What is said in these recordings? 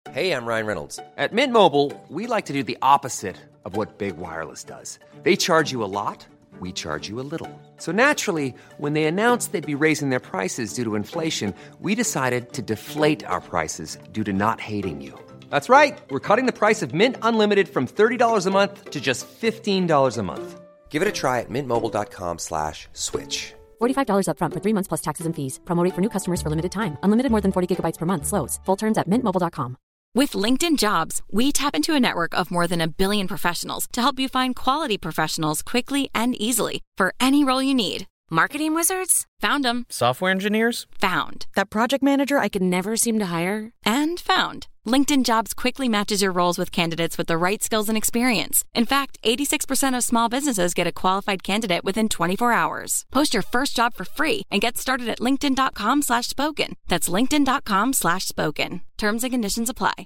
Hey, I'm Ryan Reynolds. At Mint Mobile, we like to do the opposite of what Big Wireless does. They charge you a lot, we charge you a little. So naturally, when they announced they'd be raising their prices due to inflation, we decided to deflate our prices due to not hating you. That's right. We're cutting the price of Mint Unlimited from $30 a month to just $15 a month. Give it a try at mintmobile.com/switch. $45 up front for 3 months plus taxes and fees. Promo rate for new customers for limited time. Unlimited more than 40 gigabytes per month slows. Full terms at mintmobile.com. With LinkedIn Jobs, we tap into a network of more than 1 billion professionals to help you find quality professionals quickly and easily for any role you need. Marketing wizards? Found them. Software engineers? Found. That project manager I could never seem to hire? And found. LinkedIn Jobs quickly matches your roles with candidates with the right skills and experience. In fact, 86% of small businesses get a qualified candidate within 24 hours. Post your first job for free and get started at linkedin.com/spoken. That's linkedin.com/spoken. Terms and conditions apply.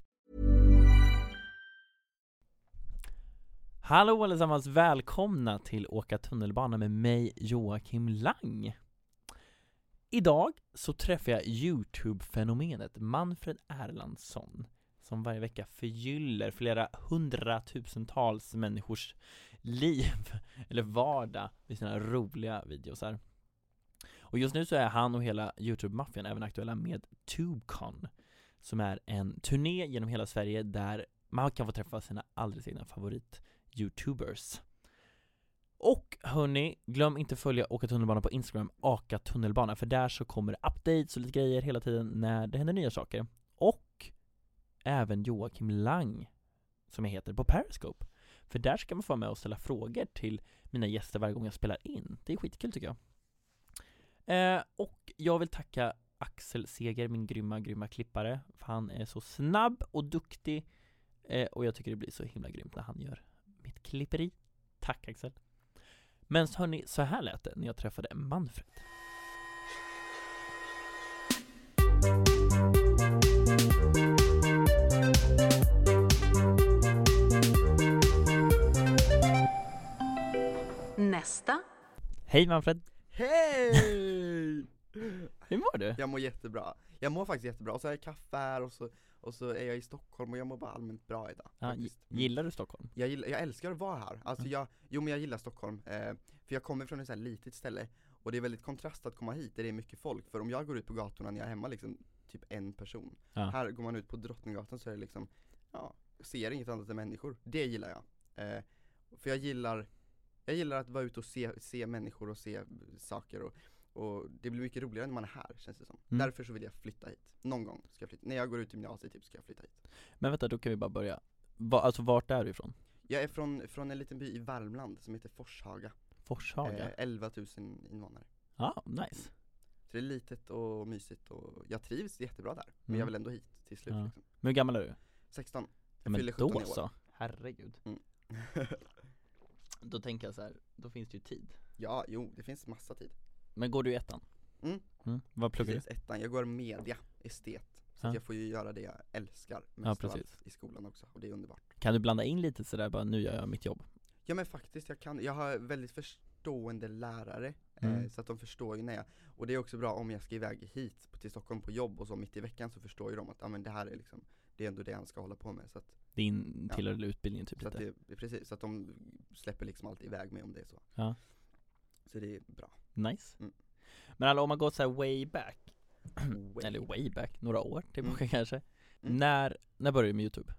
Hallå allesammans, välkomna till Åka tunnelbana med mig, Joakim Lang. Idag så träffar jag YouTube-fenomenet Manfred Erlandsson, som varje vecka förgyller flera hundratusentals människors liv eller vardag med sina roliga videosar. Och just nu så är han och hela YouTube-maffian även aktuella med TubeCon, som är en turné genom hela Sverige där man kan få träffa sina alldeles egna favorit-YouTubers. Och hörni, glöm inte följa Åka tunnelbana på Instagram, Åka tunnelbana, för där så kommer updates och lite grejer hela tiden när det händer nya saker. Och även Joakim Lang, som jag heter, på Periscope. För där ska man få med och ställa frågor till mina gäster varje gång jag spelar in. Det är skitkul tycker jag. Och jag vill tacka Axel Seger, min grymma klippare. För han är så snabb och duktig. Och jag tycker det blir så himla grymt när han gör mitt klipperi. Tack Axel. Men hörni, så här lät det när jag träffade Manfred. Nästa. Hej Manfred. Hej! Hur mår du? Jag mår jättebra. Jag mår faktiskt jättebra. Och så är jag kaffe här och så är jag i Stockholm och jag mår bara allmänt bra idag. Ja, gillar du Stockholm? Jag älskar att vara här. Alltså jag gillar Stockholm. För jag kommer från ett så här litet ställe. Och det är väldigt kontrast att komma hit där det är mycket folk. För om jag går ut på gatorna när jag är hemma liksom typ en person. Ja. Här går man ut på Drottninggatan så är det liksom, ser inget annat än människor. Det gillar jag. För jag gillar att vara ute och se människor och se saker och det blir mycket roligare när man är här, känns det som. Därför så vill jag flytta hit. Någon gång ska jag flytta. När jag går ut i gymnasiet typ ska jag flytta hit. Men vänta, då kan vi bara börja. Alltså vart är du ifrån? Jag är från en liten by i Värmland som heter Forshaga. Forshaga? 11 000 invånare. Ja, nice. Så det är litet och mysigt och jag trivs jättebra där. Men jag vill ändå hit till slut liksom. Men hur gammal är du? 16. Jag fyller 17 då år. Så. Herregud. Då tänker jag så här, då finns det ju tid. Ja, det finns massa tid. Men går du i ettan? Vad pluggar du? Ettan. Jag går media, estet. Så att jag får ju göra det jag älskar mest av allt i skolan också. Och det är underbart. Kan du blanda in lite sådär, bara nu gör jag mitt jobb? Ja men faktiskt, jag har väldigt förstående lärare. Så att de förstår ju när jag. Och det är också bra om jag ska iväg hit till Stockholm på jobb och så mitt i veckan så förstår ju de att men det här är liksom, det är ändå det han ska hålla på med. Så att, din tillhörde utbildning typ så lite. Att det, precis, så att de släpper liksom alltid iväg mig om det är så. Ja. Så det är bra. Nice. Men alltså om man går så här way back, eller way back, några år tillbaka kanske. När började du med YouTube?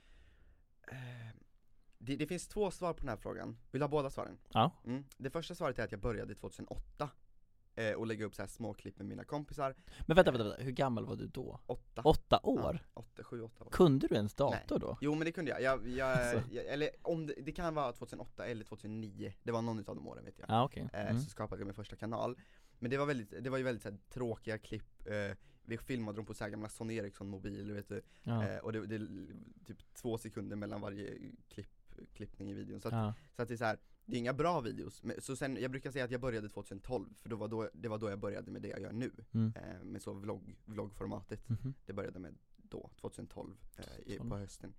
Det finns 2 svar på den här frågan. Vill du ha båda svaren? Ja. Det första svaret är att jag började 2008 och lägga upp så här små klipp med mina kompisar. Men vänta, hur gammal var du då? 8. 8 år? Ja, 7-8 år. Kunde du ens dator då? Jo men det kunde jag. Alltså. Eller om det kan vara 2008 eller 2009. Det var någon av de åren vet jag. Ja, okej. Så skapade jag min första kanal. Men det var ju väldigt så här, tråkiga klipp. Vi filmade dem på så här gamla Sony Ericsson-mobil, vet du. Och det typ 2 sekunder mellan varje klippning i videon. Så att det är så här, det är inga bra videos. Så sen, jag brukar säga att jag började 2012. För det var då jag började med det jag gör nu. Med så vloggformatet. Det började med då, 2012 på hösten.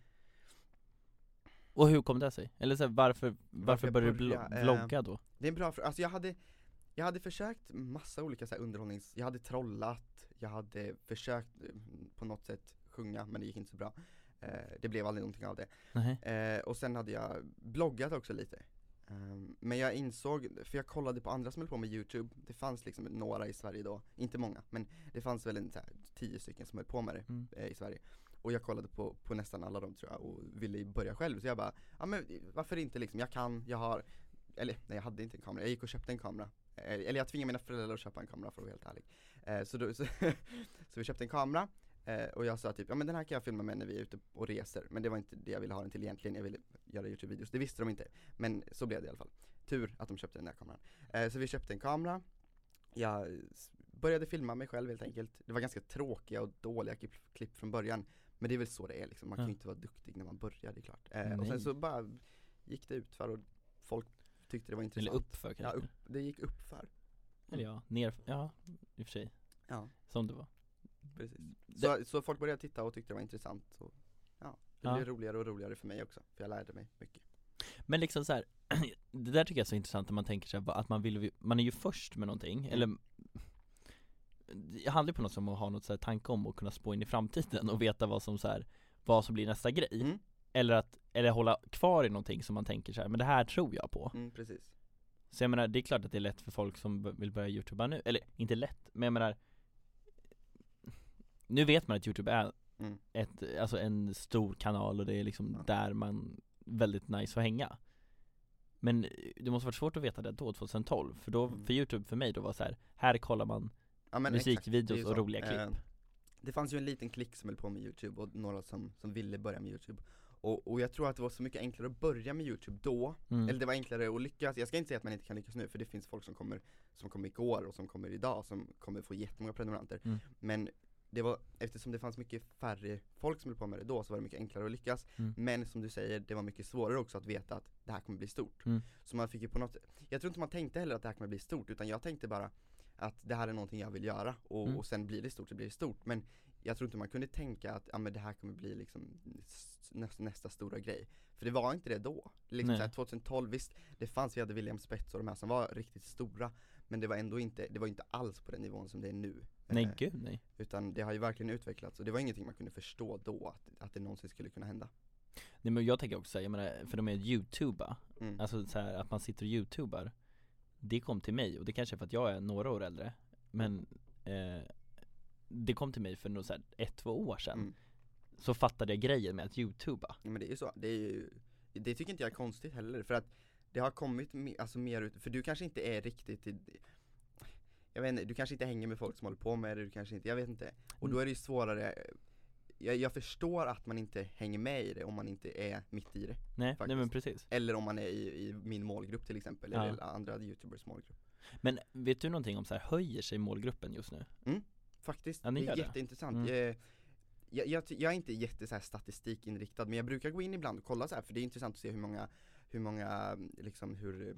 Och hur kom det sig? Eller så här, varför började du vlogga då? Det är en bra fråga. Alltså jag hade försökt massa olika så här underhållnings. Jag hade trollat. Jag hade försökt på något sätt sjunga, men det gick inte så bra. Det blev aldrig någonting av det. Nej. Och sen hade jag bloggat också lite. Men jag insåg, för jag kollade på andra som höll på med YouTube. Det fanns liksom några i Sverige då, inte många, men det fanns väl 10 stycken som höll på med det i Sverige. Och jag kollade på nästan alla dem tror jag och ville börja själv. Så jag bara, ja men varför inte liksom, jag hade inte en kamera, jag gick och köpte en kamera. Eller jag tvingade mina föräldrar att köpa en kamera för att vara helt ärlig. Så vi köpte en kamera. Och jag sa typ, ja men den här kan jag filma med när vi är ute och reser. Men det var inte det jag ville ha den till egentligen. Jag ville göra YouTube-videos, det visste de inte. Men så blev det i alla fall. Tur att de köpte den här kameran. Så vi köpte en kamera. Jag började filma mig själv helt enkelt. Det var ganska tråkiga och dåliga klipp från början. Men det är väl så det är liksom. Man kan ju inte vara duktig när man börjar, det är klart. Och sen så bara gick det ut för och folk tyckte det var intressant. Eller uppför kanske. Ja, det gick upp för. Eller ja, ner, ja, i och för sig. Ja. Som det var. Precis. Så folk började titta och tyckte det var intressant. Så, det blev roligare och roligare för mig också. För jag lärde mig mycket. Men liksom så här, det där tycker jag är så intressant när man tänker sig att man är ju först med någonting. Eller det handlar på något som att ha något så här tanke om och kunna spå in i framtiden och veta vad som blir nästa grej. Eller hålla kvar i någonting som man tänker så här, men det här tror jag på. Precis. Så jag menar, det är klart att det är lätt för folk som vill börja YouTubea nu. Eller inte lätt, men jag menar, nu vet man att YouTube är en stor kanal och det är liksom där man väldigt nice att hänga. Men det måste varit svårt att veta det då, 2012. För då, för YouTube för mig då var så här kollar man musikvideos och roliga klipp. Det fanns ju en liten klick som höll på med YouTube och några som ville börja med YouTube. Och jag tror att det var så mycket enklare att börja med YouTube då. Eller det var enklare att lyckas. Jag ska inte säga att man inte kan lyckas nu, för det finns folk som kommer igår och som kommer idag, som kommer få jättemånga prenumeranter. Men det var, eftersom det fanns mycket färre folk som höll på med det då, så var det mycket enklare att lyckas. Men som du säger, det var mycket svårare också att veta att det här kommer bli stort. Så man fick ju på något, jag tror inte man tänkte heller att det här kommer bli stort, utan jag tänkte bara att det här är någonting jag vill göra och sen blir det stort, så blir det stort. Men jag tror inte man kunde tänka att men det här kommer bli liksom nästa stora grej. För det var inte det då. Liksom så här, 2012, visst, vi hade William Spets och de här som var riktigt stora. Men det var ändå inte, det var inte alls på den nivån som det är nu. Nej, gud nej. Utan det har ju verkligen utvecklats. Och det var ingenting man kunde förstå då, att det någonsin skulle kunna hända. Nej, men jag tänker också, jag menar, för de är YouTuber. Alltså så här, att man sitter och YouTuber. Det kom till mig, och det kanske är för att jag är några år äldre. Men det kom till mig för nog så här 1-2 år sedan. Så fattade jag grejen med att YouTuba. Men det är ju så, det tycker inte jag är konstigt heller. För att det har kommit mer ut, för du kanske inte är riktigt jag vet inte, du kanske inte hänger med folk som håller på med det, du kanske inte, jag vet inte. Och då är det ju svårare. Jag förstår att man inte hänger med i det om man inte är mitt i det. Nej men precis. Eller om man är i min målgrupp till exempel, eller andra YouTubers målgrupp. Men vet du någonting om så här, höjer sig målgruppen just nu? Faktiskt, ja, det är jätteintressant. Jag är inte jätte så här statistikinriktad, men jag brukar gå in ibland och kolla så här, för det är intressant att se hur många liksom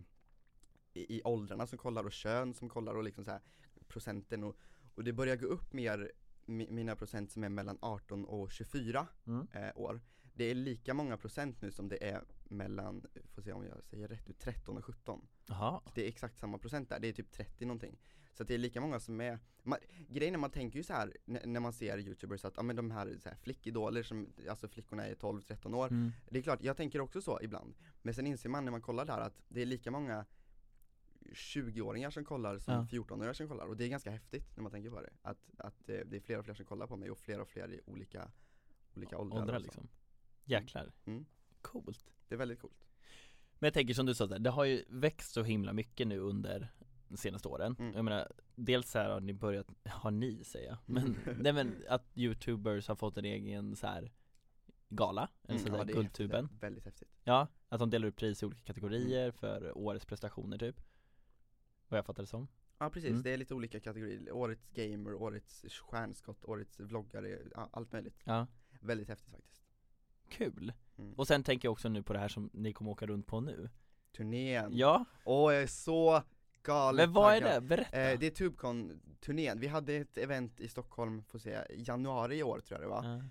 i åldrarna som kollar och kön som kollar och liksom så här procenten och det börjar gå upp mer mina procent som är mellan 18 och 24 år. Det är lika många procent nu som det är mellan, får se om jag säger rätt nu, 13 och 17. Aha. Det är exakt samma procent där, det är typ 30 någonting. Så att det är lika många som är, grejen är, man tänker ju så här när man ser YouTubers att men de här, så här flickidoler som, alltså flickorna är 12-13 år. Det är klart, jag tänker också så ibland. Men sen inser man när man kollar där att det är lika många 20-åringar som kollar som 14-åringar som kollar. Och det är ganska häftigt när man tänker på det. Att det är fler och fler som kollar på mig och fler i olika åldrar liksom. Jäklar. Coolt. Det är väldigt coolt. Men jag tänker som du sa där, det har ju växt så himla mycket nu under de senaste åren. Jag menar, dels så här har ni säger jag. Men, nej, men att YouTubers har fått en egen så här gala, en sån där Guldtuben. Det är väldigt häftigt. Ja, att de delar upp pris i olika kategorier för årets prestationer typ. Vad jag fattar det som. Ja precis, det är lite olika kategorier. Årets gamer, årets stjärnskott, årets vloggare, allt möjligt. Ja. Väldigt häftigt faktiskt. Kul. Och sen tänker jag också nu på det här som ni kommer åka runt på nu. Turnén. Ja. Jag är så galet. Men vad är det? Berätta. Det är Tubecon-turnén. Vi hade ett event i Stockholm, får se, i januari i år tror jag det var.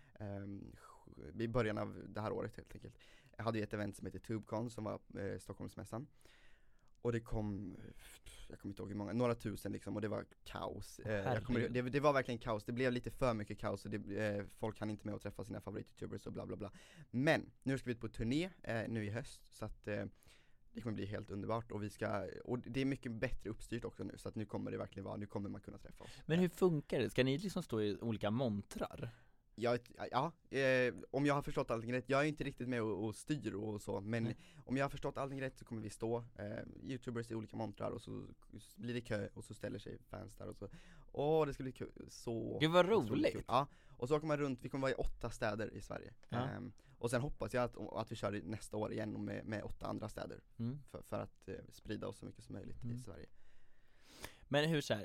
I början av det här året helt enkelt. Jag hade ett event som heter Tubecon som var Stockholmsmässan. Och det kom, jag kommer inte ihåg hur många, några tusen liksom, och det var kaos. Herregud. Det var verkligen kaos, det blev lite för mycket kaos och folk hann inte med att träffa sina favorit-youtubers och bla bla bla. Men nu ska vi ut på turné nu i höst, så att det kommer bli helt underbart, och det är mycket bättre uppstyrt också nu, så att nu kommer det verkligen vara, nu kommer man kunna träffa oss. Men hur funkar det? Ska ni liksom stå i olika montrar? Om jag har förstått allting rätt, jag är inte riktigt med och styr och så, men om jag har förstått allting rätt så kommer vi stå youtubers i olika montrar, och så blir det kö, och så ställer sig fans där, och så det ska bli kul, så Gud vad roligt! Kul. Ja, och så åker man runt, vi kommer vara i 8 städer i Sverige, och sen hoppas jag att vi kör nästa år igen med 8 andra städer, för att sprida oss så mycket som möjligt i Sverige. Men hur så här,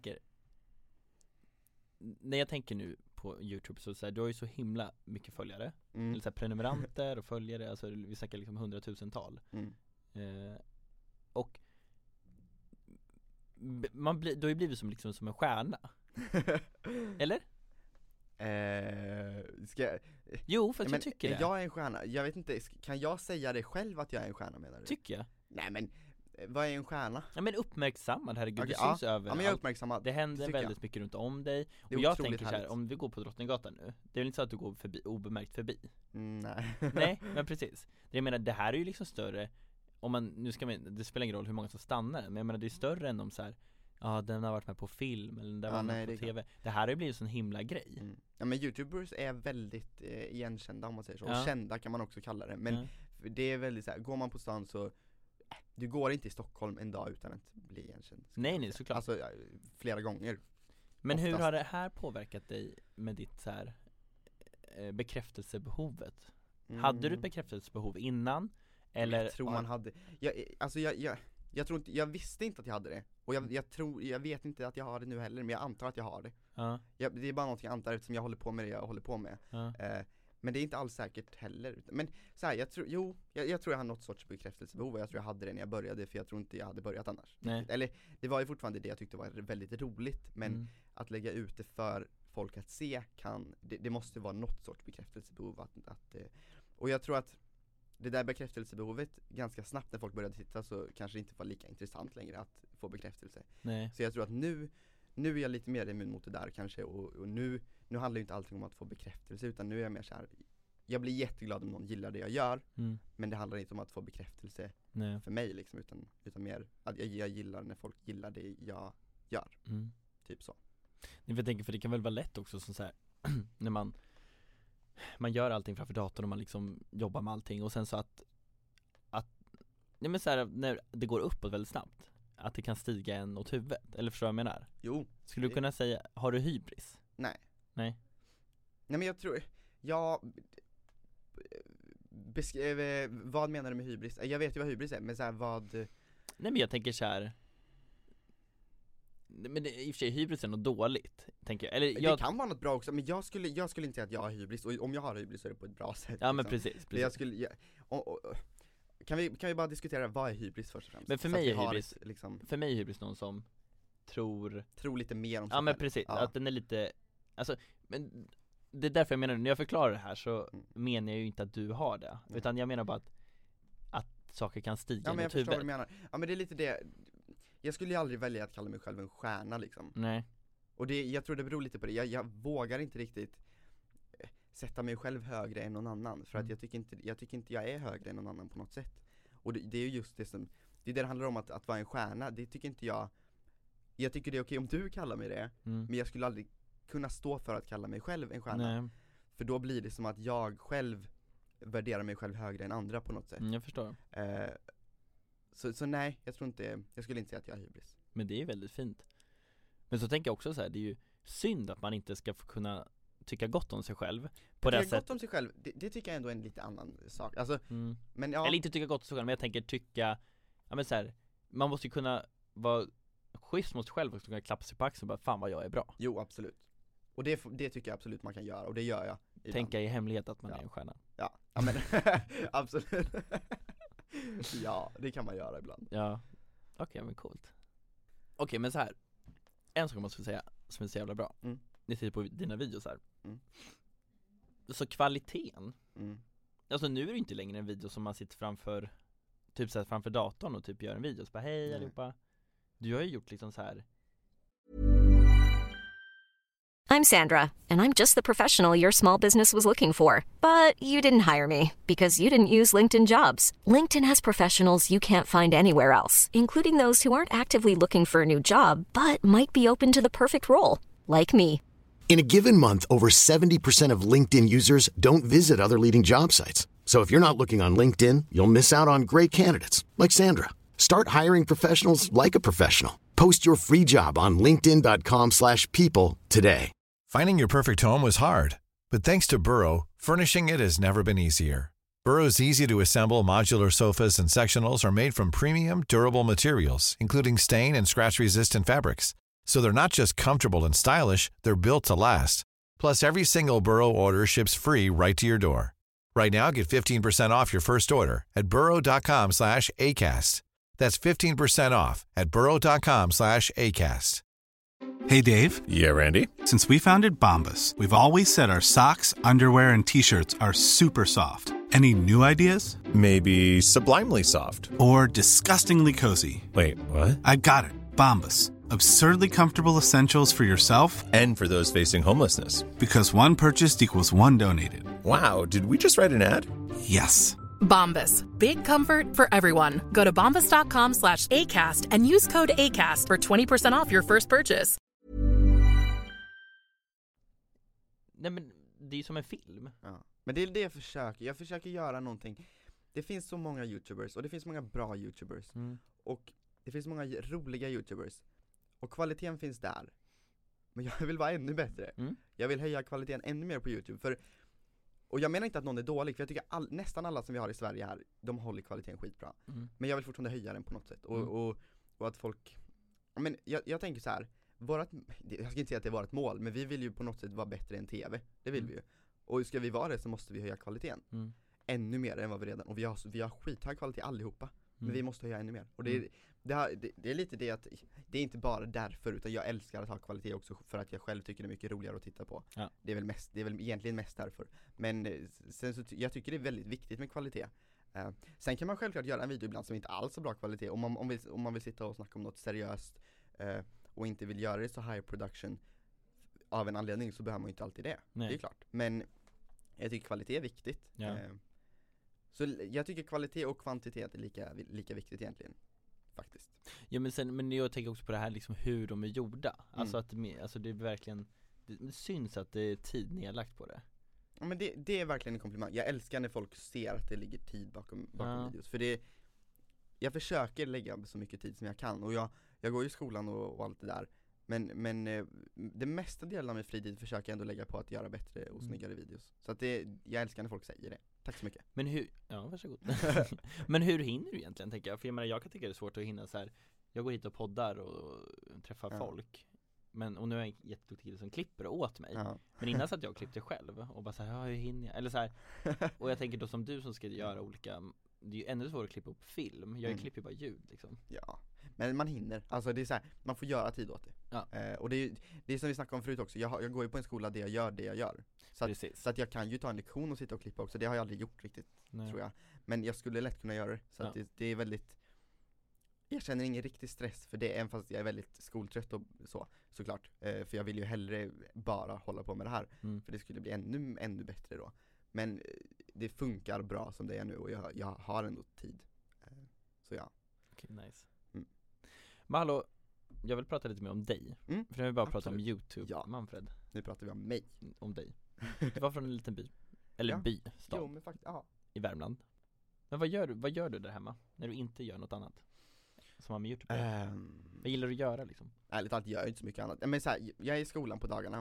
när jag tänker nu på YouTube, så här, du har ju så himla mycket följare, eller så här, prenumeranter och följare, alltså vi snackar liksom 100,000-tal. Och du har ju blivit som en stjärna. Eller? Jo, för att jag tycker det. Jag är en stjärna, jag vet inte, kan jag säga det själv att jag är en stjärna, menar du? Tycker jag. Nej men, vad är en stjärna? Ja men uppmärksammad, herregud, okay, det syns över. Ja men jag är uppmärksammad. Det händer väldigt mycket runt om dig. Och jag tänker så här, om vi går på Drottninggatan nu, det är väl inte så att du går obemärkt förbi? Nej. Nej, men precis. Jag menar, det här är ju liksom större, om man, det spelar ingen roll hur många som stannar, men jag menar det är större än de så här, den har varit med på film, eller den var med på tv. Det här har ju blivit en sån himla grej. Ja men youtubers är väldigt igenkännda, om man säger så. Och kända kan man också kalla det. Men det är väldigt så här, går man på stan så du går inte i Stockholm en dag utan att bli igenkänd. Nej, såklart. Alltså flera gånger. Men oftast. Hur har det här påverkat dig med ditt så här bekräftelsebehovet? Hade du ett bekräftelsebehov innan? Eller jag tror man hade. Jag tror inte, jag visste inte att jag hade det. Och jag vet inte att jag har det nu heller, men jag antar att jag har det. Det är bara något jag antar, eftersom jag håller på med det jag håller på med. Men det är inte alls säkert heller. Men så här, jag tror jag har något sorts bekräftelsebehov, och jag tror jag hade det när jag började, för jag tror inte jag hade börjat annars. Eller det var ju fortfarande det jag tyckte var väldigt roligt, men att lägga ut det för folk att se det måste vara något sorts bekräftelsebehov och jag tror att det där bekräftelsebehovet ganska snabbt, när folk började titta, så kanske det inte var lika intressant längre att få bekräftelse. Så jag tror att nu är jag lite mer immun mot det där kanske, och nu handlar ju inte allting om att få bekräftelse, utan nu är jag mer så här, jag blir jätteglad om någon gillar det jag gör, men det handlar inte om att få bekräftelse för mig liksom, utan mer att jag gillar när folk gillar det jag gör. Typ så. Jag tänker, för det kan väl vara lätt också så här, när man gör allting framför datorn och man liksom jobbar med allting, och sen så att nej men så här, när det går uppåt väldigt snabbt, att det kan stiga en åt huvudet, eller förstår jag vad jag menar? Jo. Skulle du kunna säga, har du hybris? Nej. Nej men jag tror, vad menar du med hybris? Jag vet ju vad hybris är, men så här, vad? Nej men jag tänker så här, men det, i och för sig hybris är något dåligt, tänker jag. Eller det kan vara något bra också, men jag skulle inte säga att jag har hybris, och om jag har hybris så är det på ett bra sätt. Ja, liksom. Men precis. Jag skulle, kan vi bara diskutera, vad är hybris först och främst? Men för mig är hybris liksom, för mig är hybris någon som tror lite mer om sig själv. Men precis, att den är lite, alltså, men det är därför jag menar, när jag förklarar det här så menar jag ju inte att du har det, utan jag menar bara att saker kan stiga mot huvudet. Ja men jag förstår vad du menar. Ja men det är lite det. Jag skulle ju aldrig välja att kalla mig själv en stjärna liksom. Nej. Och jag tror det beror lite på det. Jag vågar inte riktigt sätta mig själv högre än någon annan, för att jag tycker inte jag är högre än någon annan på något sätt. Och det är ju just det som, det är det handlar om, att vara en stjärna. Det tycker inte jag tycker det är okej om du kallar mig det, men jag skulle aldrig kunna stå för att kalla mig själv en stjärna. Nej. För då blir det som att jag själv värderar mig själv högre än andra på något sätt. Jag förstår. Så nej, jag skulle inte säga att jag har hybris. Men det är väldigt fint. Men så tänker jag också så här, det är ju synd att man inte ska få kunna tycka gott om sig själv på det sättet. Gott om sig själv, det tycker jag ändå är en lite annan sak. Alltså, men eller inte tycka gott om sig själv, men jag tänker tycka, ja men så här, man måste ju kunna vara schysst mot sig själv och kunna klappa sig på axeln och bara, fan vad jag är bra. Jo, absolut. Och det tycker jag absolut man kan göra, och det gör jag ibland. Tänka i hemlighet att man är en stjärna. Ja men absolut. Ja, det kan man göra ibland. Ja, okej, men coolt. Okej, men så här, en sak måste jag säga som är så jävla bra. Ni ser på dina videos här. Så kvaliteten, alltså nu är det inte längre en video som man sitter framför typ så här framför datorn och typ gör en video så bara hej allihopa. Du har ju gjort liksom så här. I'm Sandra, and I'm just the professional your small business was looking for. But you didn't hire me because you didn't use LinkedIn Jobs. LinkedIn has professionals you can't find anywhere else, including those who aren't actively looking for a new job, but might be open to the perfect role, like me. In a given month, over 70% of LinkedIn users don't visit other leading job sites. So if you're not looking on LinkedIn, you'll miss out on great candidates like Sandra. Start hiring professionals like a professional. Post your free job on linkedin.com/people today. Finding your perfect home was hard, but thanks to Burrow, furnishing it has never been easier. Burrow's easy-to-assemble modular sofas and sectionals are made from premium, durable materials, including stain and scratch-resistant fabrics. So they're not just comfortable and stylish, they're built to last. Plus, every single Burrow order ships free right to your door. Right now, get 15% off your first order at burrow.com/ACAST. That's 15% off at burrow.com/ACAST. Hey, Dave. Yeah, Randy. Since we founded Bombas, we've always said our socks, underwear, and T-shirts are super soft. Any new ideas? Maybe sublimely soft. Or disgustingly cozy? Wait, what? I got it. Bombas. Absurdly comfortable essentials for yourself And for those facing homelessness. Because one purchased equals one donated. Wow, did we just write an ad? Yes. Bombas. Big comfort for everyone. Go to bombas.com/ACAST and use code ACAST for 20% off your first purchase. Nej men det är ju som en film. Ja. Men det är det jag försöker göra någonting. Det finns så många YouTubers och det finns många bra YouTubers. Och det finns många roliga YouTubers. Och kvaliteten finns där. Men jag vill vara ännu bättre. Jag vill höja kvaliteten ännu mer på YouTube. Och jag menar inte att någon är dålig, för jag tycker nästan alla som vi har i Sverige här, de håller kvaliteten skitbra. Men jag vill fortfarande höja den på något sätt. Och att folk... Men jag tänker så här, jag ska inte säga att det är vårt mål, men vi vill ju på något sätt vara bättre än TV. Det vill vi ju. Och ska vi vara det så måste vi höja kvaliteten. Ännu mer än vad vi redan... Och vi har skithög kvalitet allihopa. Men vi måste höja ännu mer. Och det är lite det att det är inte bara därför, utan jag älskar att ha kvalitet också för att jag själv tycker det är mycket roligare att titta på. Ja. Det är väl egentligen mest därför. Men sen så jag tycker det är väldigt viktigt med kvalitet. Sen kan man självklart göra en video ibland som inte alls har bra kvalitet. Om man vill sitta och snacka om något seriöst och inte vill göra det så high production av en anledning, så behöver man ju inte alltid det. Nej. Det är klart. Men jag tycker kvalitet är viktigt. Ja. Så jag tycker kvalitet och kvantitet är lika viktigt egentligen. Faktiskt. Ja, men jag tänker också på det här liksom hur de är gjorda. Alltså att det är verkligen, det syns att det är tid nedlagt på det. Ja, men det är verkligen en komplimang. Jag älskar när folk ser att det ligger tid bakom videos. För jag försöker lägga så mycket tid som jag kan. Och jag går i skolan och allt det där. Men det mesta delen av min fritid försöker jag ändå lägga på att göra bättre och snyggare videos. Så att jag älskar när folk säger det. Tack så mycket. Men varsågod. Men hur hinner du egentligen, tänker jag? För jag kan tycka det är svårt att hinna så här. Jag går hit och poddar och träffar folk. Och nu är jag en jätteduktig kille som klipper åt mig. Ja. Men innan så att jag klippte själv och bara så här, hur hinner jag? Eller så här, och jag tänker då som du som ska göra olika, det är ju ännu svårare att klippa upp film. Jag klipper bara ljud liksom. Ja, men man hinner. Alltså det är så här, man får göra tid åt det. Ja. Och det är som vi snackade om förut också. Jag går ju på en skola där jag gör det jag gör. Så att jag kan ju ta en lektion och sitta och klippa också. Det har jag aldrig gjort riktigt, tror jag. Men jag skulle lätt kunna göra det. Så att det är väldigt... Jag känner ingen riktig stress för det, även fast jag är väldigt skoltrött och såklart. För jag vill ju hellre bara hålla på med det här. För det skulle bli ännu bättre då. Men det funkar bra som det är nu och jag har ändå tid. Så ja. Okej, nice. Men hallå, jag vill prata lite mer om dig. För nu har vi bara pratat om YouTube, Manfred. Nu pratar vi om mig. Om dig. Du var från en liten by. Eller by, stad. Jo, men faktiskt, i Värmland. Men vad gör du där hemma när du inte gör något annat som har med YouTube? Vad gillar du att göra liksom? Ärligt talat gör jag inte så mycket annat. Men så här, jag är i skolan på dagarna.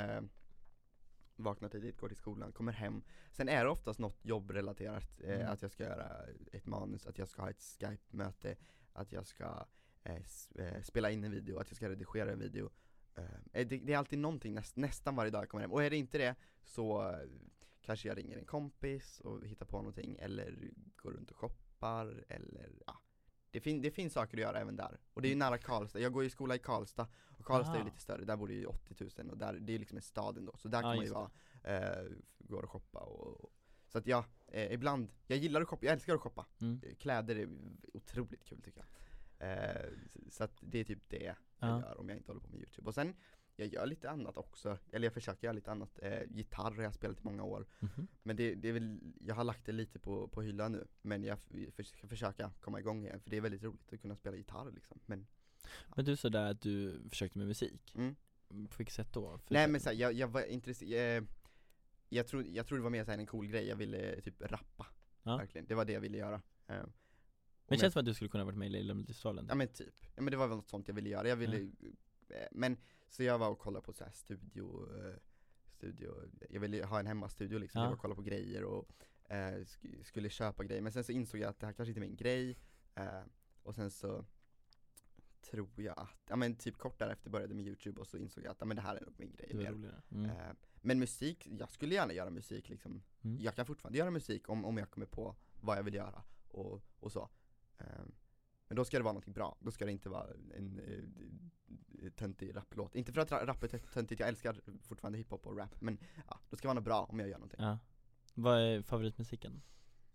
Vaknar tidigt, går till skolan, kommer hem. Sen är det oftast något jobbrelaterat. Att jag ska göra ett manus, att jag ska ha ett Skype-möte, att jag ska spela in en video, att jag ska redigera en video. Det är alltid någonting nästan varje dag jag kommer hem. Och är det inte det så kanske jag ringer en kompis och hittar på någonting, eller går runt och shoppar, eller det finns saker att göra även där. Och det är ju nära Karlstad. Jag går i skola i Karlstad, och Karlstad är ju lite större. Där bor det ju 80 000 och där, det är liksom en stad ändå. Så där kan man ju gå och shoppa och så att ibland, jag gillar att shoppa, jag älskar att shoppa. Kläder är otroligt kul tycker jag. Så att det är typ det jag gör om jag inte håller på med YouTube. Och sen, jag gör lite annat också, eller jag försöker göra lite annat. Gitarr har jag spelat i många år. Men det är väl, jag har lagt det lite på hyllan nu. Men jag ska försöka komma igång igen, för det är väldigt roligt att kunna spela gitarr liksom. Men du sa där att du försökte med musik. På vilket sätt då? Nej men såhär, jag var intresserad. Jag tror det var mer såhär en cool grej. Jag ville typ rappa. Verkligen, det var det jag ville göra. Men det känns som att du skulle kunna varit med i Lilla Melodifestivalen. Ja men typ, men det var väl något sånt jag ville göra. Jag ville, men så jag var och kollade på så här studio. Jag ville ha en hemmastudio liksom. Jag var och kollade på grejer och skulle köpa grejer. Men sen så insåg jag att det här kanske inte är min grej. Och sen så tror jag att, typ kort därefter började med YouTube. Och så insåg jag att det här är nog min grej mer. Men musik, jag skulle gärna göra musik liksom. Jag kan fortfarande göra musik om jag kommer på vad jag vill göra och så. Men då ska det vara något bra. Då ska det inte vara en töntig rapplåt. Inte för att rap är töntigt, jag älskar fortfarande hiphop och rap. Men då ska det vara något bra om jag gör någonting. Vad är favoritmusiken?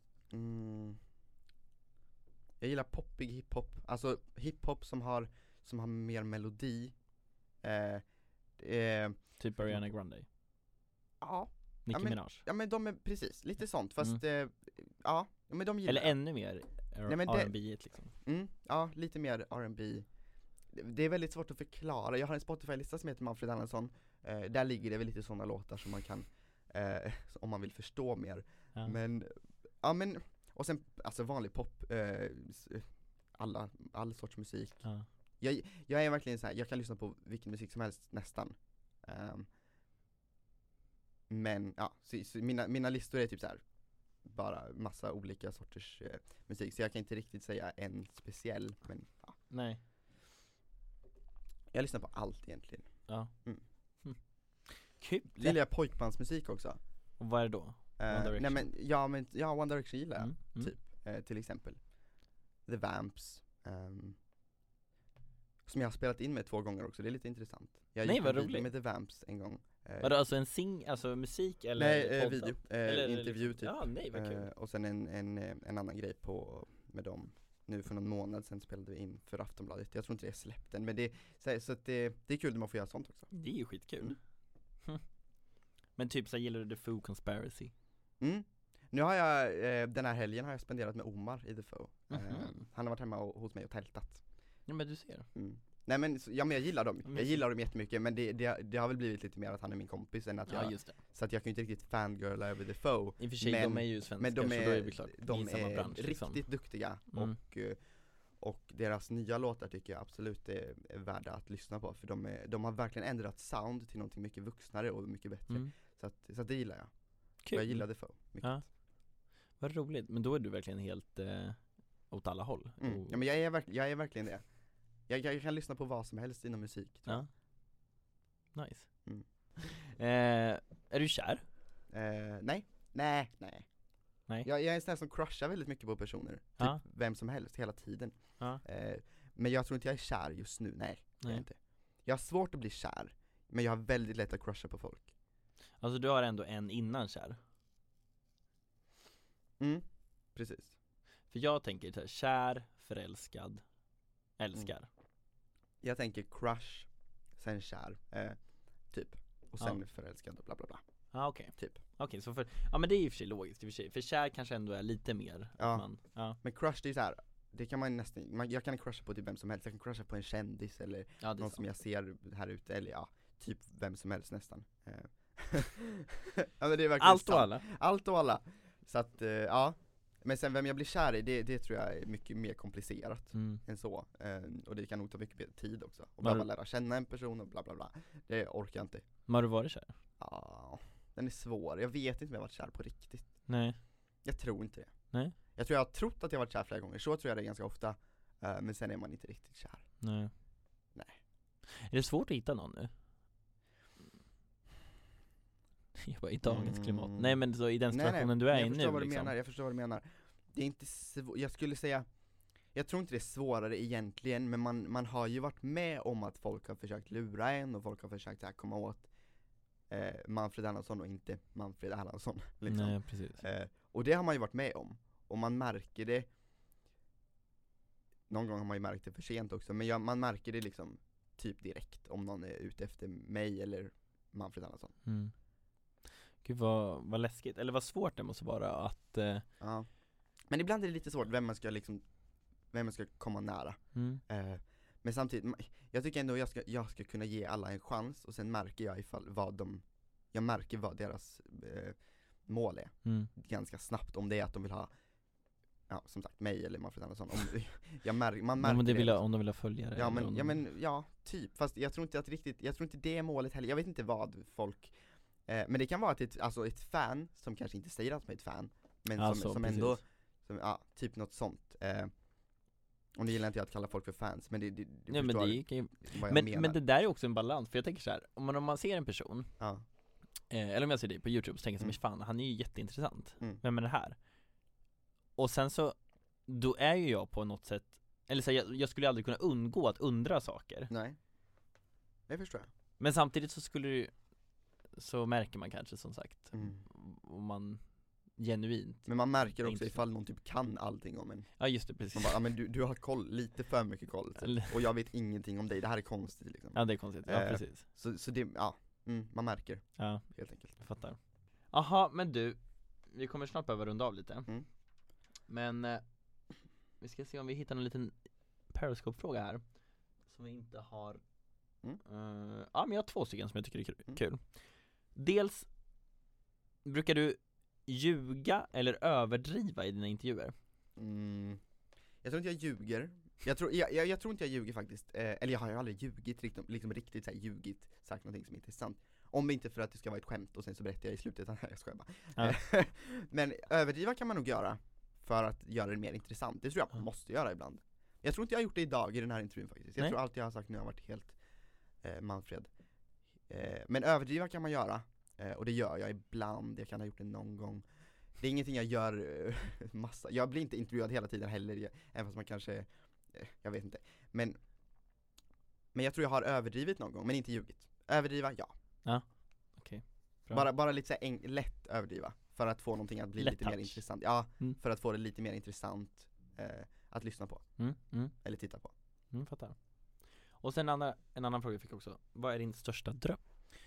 Jag gillar poppig hiphop. Alltså hiphop som har mer melodi. Typ Ariana Grande. Ja. Nicki Minaj. Ja men de är precis, lite sånt. Fast men de gillar. Eller ännu mer R&B liksom. Ja, lite mer R&B. Det är väldigt svårt att förklara. Jag har en Spotify-lista som heter Manfred Erlandsson. Där ligger det väl lite sådana låtar som man kan om man vill förstå mer. Men och sen alltså vanlig pop, all sorts musik. Jag är verkligen så här, jag kan lyssna på vilken musik som helst nästan. Men så mina listor är typ så här, bara massa olika sorters musik, så jag kan inte riktigt säga en speciell, men nej. Jag lyssnar på allt egentligen. Kul. Gillar jag pojkbandsmusik också. Och vad är det då? One Direction? One Direction gillar jag, typ, till exempel The Vamps, som jag har spelat in med 2 gånger också, det är lite intressant. Jag gick med The Vamps en gång. Var det alltså alltså musik eller? Nej, video, intervju typ. Ja, nej, vad kul. Och sen en annan grej med dem. Nu för någon månad sen spelade vi in för Aftonbladet. Jag tror inte det är släppt än, men det är kul när man får göra sånt också. Det är ju skitkul. Men typ så gillar du The Foo Conspiracy? Nu har jag den här helgen har jag spenderat med Omar i The Foo. Han har varit hemma hos mig och tältat. Ja, men du ser. Nej men jag gillar dem. Jag gillar dem jättemycket, men det har väl blivit lite mer att han är min kompis än att så att jag kan ju inte riktigt fangirla över The Foo. I och för sig, de är ju svenskar, men de är, så då är det klart, de är bransch, liksom. Riktigt duktiga och deras nya låtar tycker jag absolut är värda att lyssna på, för de har verkligen ändrat sound till någonting mycket vuxnare och mycket bättre. Så att det gillar jag. Kul. Jag gillar The Foo mycket. Vad roligt, men då är du verkligen helt åt alla håll. Ja, men jag är verkligen det. Jag kan lyssna på vad som helst inom musik, tror jag. Nice. Är du kär? Nej. Jag är en sån här som crushar väldigt mycket på personer. Typ vem som helst, hela tiden. Men jag tror inte jag är kär just nu. Nej. Jag är inte. Jag har svårt att bli kär, men jag har väldigt lätt att crusha på folk. Alltså du har ändå en innan kär? Precis. För jag tänker så här, kär, förälskad, älskar. Jag tänker crush, sen kär, typ. Och sen förälskad och bla bla bla. Okej. Typ. Okej, så men det är ju för sig logiskt i och för sig. För kär kanske ändå är lite mer Men crush, det är så här, det kan man nästan, jag kan crusha på typ vem som helst. Jag kan crusha på en kändis eller någon som jag ser här ute, eller typ vem som helst nästan. Men det är verkligen allt och alla. Så att men sen vem jag blir kär i, det tror jag är mycket mer komplicerat än så. Och det kan nog ta mycket mer tid också. Och bara lära känna en person och bla bla bla. Det orkar jag inte. Men har du varit kär? Ja, den är svår. Jag vet inte om jag har varit kär på riktigt. Nej. Jag tror inte det. Nej. Jag tror jag har trott att jag har varit kär flera gånger. Så tror jag det är ganska ofta. Men sen är man inte riktigt kär. Nej. Är det svårt att hitta någon nu? Jag bara, i dagens klimat. Nej, men så i den situationen du är i nu liksom. Jag förstår vad du menar. Det är inte jag skulle säga, jag tror inte det är svårare egentligen, men man har ju varit med om att folk har försökt lura en och folk har försökt att komma åt Manfred Erlandsson och inte Manfred Erlandsson liksom. Nej, precis. Och det har man ju varit med om. Och man märker det. Någon gång har man ju märkt det för sent också. Men man märker det liksom typ direkt. Om någon är ute efter mig eller Manfred Erlandsson. Gud vad läskigt. Eller vad svårt det måste vara att... Ja. Men ibland är det lite svårt vem man ska komma nära. Men samtidigt, jag tycker ändå jag ska kunna ge alla en chans. Och sen märker jag jag märker vad deras mål är ganska snabbt. Om det är att de vill ha, ja, som sagt, mig eller Manfred Erlandsson. Man märker om de vill ha följare. Ja, typ. Fast jag tror inte det är målet heller. Jag vet inte vad folk men det kan vara ett fan som kanske inte säger att de är ett fan, men alltså, som ändå typ något sånt. Och det gillar inte jag att kalla folk för fans, men det ja, men det kan ju, men det där är också en balans, för jag tänker så här, om man ser en person, eller om jag ser dig på YouTube så tänker jag som fan, han är ju jätteintressant. Vem är det här? Och sen så då är ju jag på något sätt, eller så här, jag skulle aldrig kunna undgå att undra saker. Nej. Det förstår jag. Men samtidigt så märker man kanske, som sagt, om man genuint. Men man märker också ifall någon typ kan allting om en. Ja, just det, precis. Man bara, ja, men du har koll, lite för mycket koll typ. Och jag vet ingenting om dig, det här är konstigt liksom. Ja, det är konstigt, ja precis. Så det, man märker. Ja, helt enkelt. Jag fattar. Aha, men du, vi kommer snart behöva runda av lite. Men vi ska se om vi hittar en liten Periscope-fråga här som vi inte har. Ja, men jag har 2 stycken som jag tycker är kul. Dels, brukar du ljuga eller överdriva i dina intervjuer? Jag tror inte jag ljuger. Jag tror inte jag ljuger faktiskt. Eller jag har ju aldrig ljugit liksom riktigt så här, sagt någonting som inte är sant. Om inte för att det ska vara ett skämt och sen så berättar jag i slutet att jag skojar bara. Men överdriva kan man nog göra för att göra det mer intressant. Det tror jag man måste göra ibland. Jag tror inte jag har gjort det idag i den här intervjun faktiskt. Jag tror allt jag har sagt nu har varit helt Manfred. Men överdriva kan man göra. Och det gör jag ibland. Jag kan ha gjort det någon gång. Det är ingenting jag gör massa. Jag blir inte intervjuad hela tiden heller, även fast man kanske, jag vet inte. Men jag tror jag har överdrivit någon gång, men inte ljugit. Överdriva, ja. Ja, okej. Bara lite så här lätt överdriva. För att få någonting att bli lite mer intressant. Ja, för att få det lite mer intressant att lyssna på. Eller titta på. Fattar. Och sen en annan fråga jag fick också. Vad är din största dröm?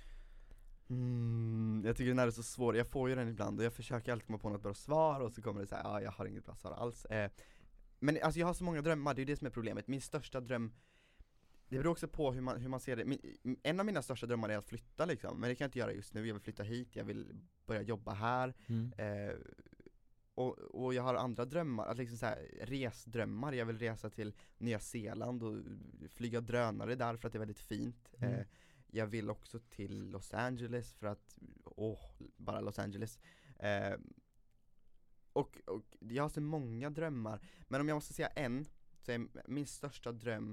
Jag tycker den här är så svår. Jag får ju den ibland och jag försöker alltid komma på något bra svar. Och så kommer det så här, jag har inget bra svar alls. Men alltså jag har så många drömmar, det är ju det som är problemet. Min största dröm, det beror också på hur man ser det. En av mina största drömmar är att flytta liksom. Men det kan jag inte göra just nu. Jag vill flytta hit, jag vill börja jobba här. Och jag har andra drömmar, att liksom så här, resdrömmar. Jag vill resa till Nya Zeeland och flyga drönare där för att det är väldigt fint. Jag vill också till Los Angeles för att, bara Los Angeles. Och jag har så många drömmar. Men om jag måste säga en, så är min största dröm,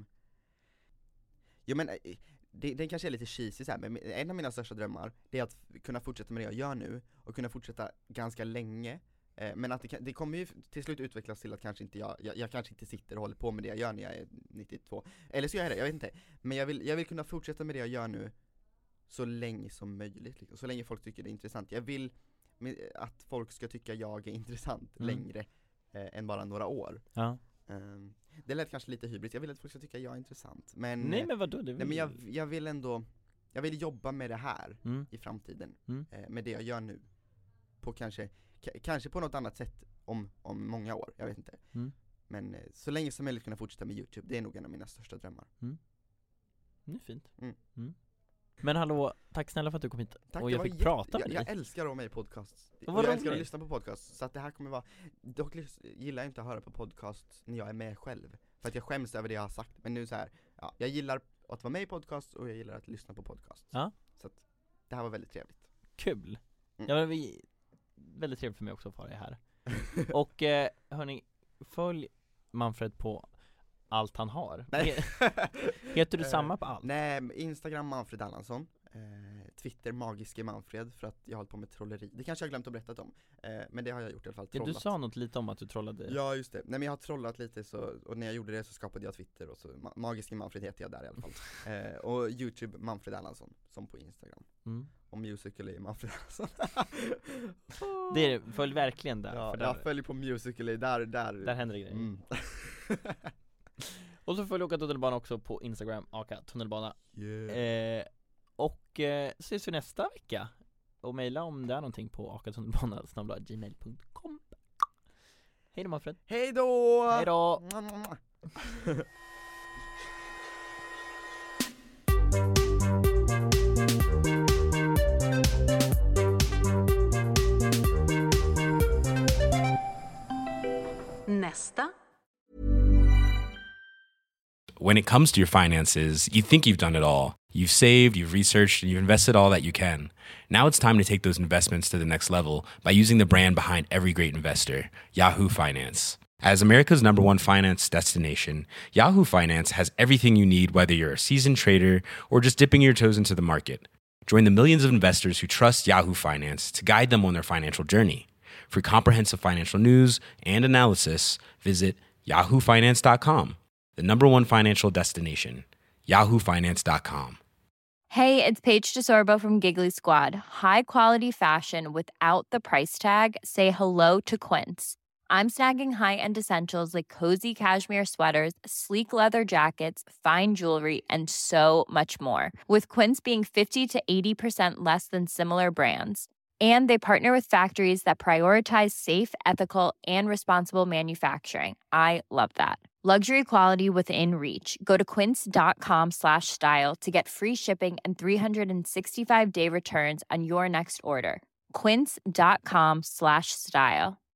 det kanske är lite cheesy så här, men en av mina största drömmar, det är att kunna fortsätta med det jag gör nu. Och kunna fortsätta ganska länge. Men att det kommer ju till slut utvecklas till att kanske inte jag kanske inte sitter och håller på med det jag gör när jag är 92. Eller så gör jag det, jag vet inte. Men jag vill kunna fortsätta med det jag gör nu så länge som möjligt liksom. Så länge folk tycker det är intressant. Jag vill att folk ska tycka jag är intressant längre än bara några år. Ja. Det lät kanske lite hybris. Jag vill att folk ska tycka jag är intressant. Men nej, men vadå? Jag vill ändå, jag vill jobba med det här i framtiden. Med det jag gör nu. På kanske på något annat sätt om många år, jag vet inte. Men så länge som möjligt kunna fortsätta med YouTube, det är nog en av mina största drömmar. Det är fint. Men hallå, tack snälla för att du kom hit. Tack, och jag fick prata med dig. Jag älskar att vara med i podcast. Och jag älskar att lyssna på podcast. Så att det här kommer vara, dock gillar jag inte att höra på podcast när jag är med själv. För att jag skäms över det jag har sagt. Men nu så här, jag gillar att vara med i podcast och jag gillar att lyssna på podcast. Ja. Så att det här var väldigt trevligt. Kul. Väldigt trevligt för mig också att få ha det här. Och hörni, följ Manfred på allt han har. Nej. Heter du samma på allt? Nej, Instagram Manfred Erlandsson, Twitter Magiske Manfred för att jag håller på med trolleri. Det kanske jag glömt att berätta om. Men det har jag gjort i alla fall. Ja, du sa något lite om att du trollade. Ja, just det. Nej, men jag har trollat lite och när jag gjorde det så skapade jag Twitter och så Magiske Manfred heter jag där i alla fall. Och YouTube Manfred Erlandsson som på Instagram. Och Musical.ly Manfred Erlandsson. Det följ verkligen där. Ja, för jag följer på Musical.ly där händer det grejer. Och så följ Åka Tunnelbana också på Instagram, Åka Tunnelbana. Och ses vi nästa vecka. Och mejla om det är någonting på akatunnelbana@gmail.com. Hej då Manfred. Hej då! Hej då! Nästa. When it comes to your finances, you think you've done it all. You've saved, you've researched, and you've invested all that you can. Now it's time to take those investments to the next level by using the brand behind every great investor, Yahoo Finance. As America's #1 finance destination, Yahoo Finance has everything you need, whether you're a seasoned trader or just dipping your toes into the market. Join the millions of investors who trust Yahoo Finance to guide them on their financial journey. For comprehensive financial news and analysis, visit yahoofinance.com. The #1 financial destination, yahoofinance.com. Hey, it's Paige DeSorbo from Giggly Squad. High quality fashion without the price tag. Say hello to Quince. I'm snagging high-end essentials like cozy cashmere sweaters, sleek leather jackets, fine jewelry, and so much more. With Quince being 50 to 80% less than similar brands. And they partner with factories that prioritize safe, ethical, and responsible manufacturing. I love that. Luxury quality within reach. Go to quince.com/style to get free shipping and 365-day returns on your next order. Quince.com/style.